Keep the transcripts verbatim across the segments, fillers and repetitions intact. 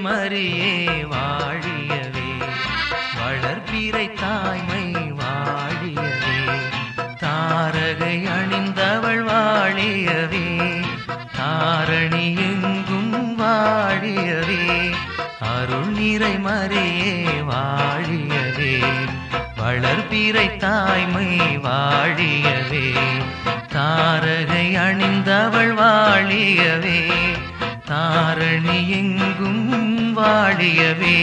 மரியே வாழியவே, வளர்பிறை தாய்மை வாழியவே, தாரகை அணிந்தவள் வாழியவே, தாரணி எங்கும் வாழியவே, அருள் நிறை மரியே வாழியவே, வளர்பிறை தாய்மை வாழியவே, தாரகை அணிந்தவள் வாழியவே, தாரணி எங்கும் வாழியவே.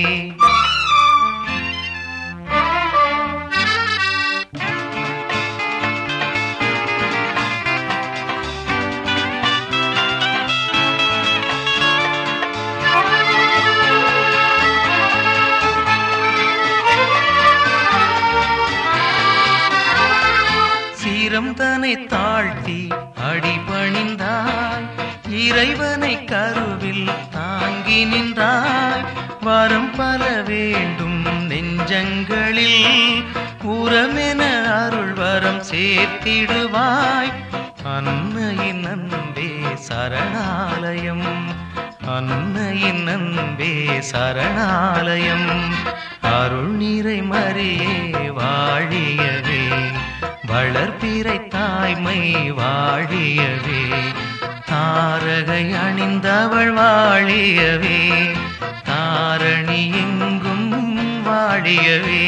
சீரம் தன்னை தாழ்த்தி அடிபணிந்தாய், இறைவனை கருவில் தாங்கி நின்றாய், வரம் பல வேண்டும் நெஞ்சங்களில் உரமென அருள் வரம் சேர்த்திடுவாய், அன்னையின் அன்பே சரணாலயம், அன்னையின் அன்பே சரணாலயம், அருள் நிறை மரியே வாழியவே, வளர்பிறை தாய்மை வாழியவே, தாரகை அணிந்தவள் வாழியவே, தாரணி எங்கும் வாழியவே.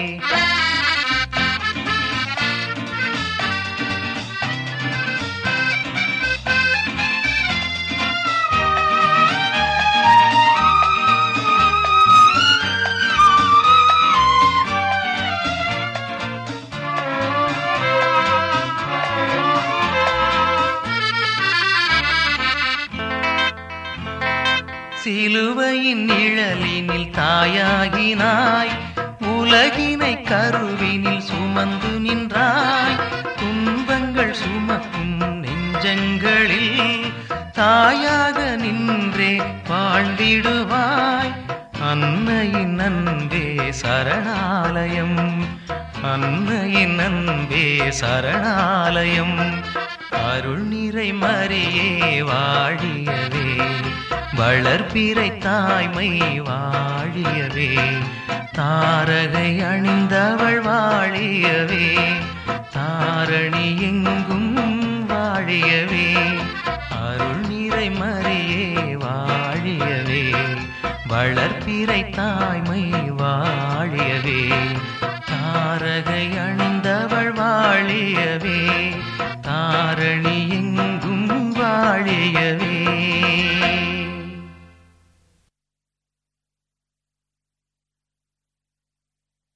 சிலுவையின் நிழலினில் தாயாகினாய், உலகினை கருவினில் சுமந்து நின்றாய், துன்பங்கள் சுமக்கும் நெஞ்சங்களில் தாயாக நின்றே வாழ்ந்திடுவாய், அன்னையின் அன்பே சரணாலயம், அன்னையின் அன்பே சரணாலயம், அருள் நிறை மரியே வாழியவே, வளர்பிறை தாய்மை வாழியவே, தாரகை அணிந்தவள் வாழியவே, தாரணி எங்கும் வாழியவே, அருள் நிறை மரியே வாழியவே, வளர்பிறை தாய்மை வாழியவே, தாரகை